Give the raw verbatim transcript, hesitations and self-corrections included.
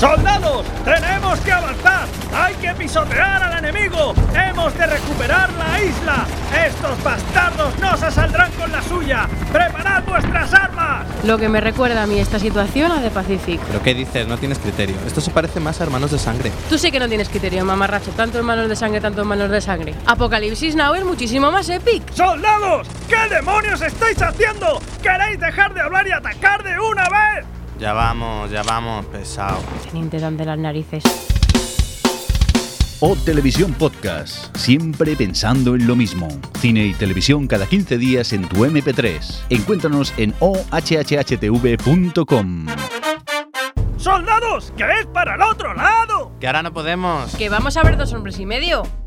¡Soldados! ¡Tenemos que avanzar! ¡Hay que pisotear al enemigo! ¡Hemos de recuperar la isla! ¡Estos bastardos no se saldrán con la suya! ¡Preparad vuestras armas! Lo que me recuerda a mí esta situación a The Pacific. ¿Pero qué dices? No tienes criterio. Esto se parece más a Hermanos de Sangre. Tú sí que no tienes criterio, mamarracho. Tanto Hermanos de Sangre, tanto Hermanos de Sangre. Apocalipsis Now es muchísimo más épico. ¡Soldados! ¿Qué demonios estáis haciendo? ¿Queréis dejar de hablar y atacar de una vez? Ya vamos, ya vamos, pesado. Teniente Dan de las narices. O Televisión Podcast, siempre pensando en lo mismo. Cine y televisión cada quince días en tu eme pe tres. Encuéntranos en o hache hache hache te ve punto com. ¡Soldados! ¡Que es para el otro lado! Que ahora no podemos. Que vamos a ver Dos hombres y medio.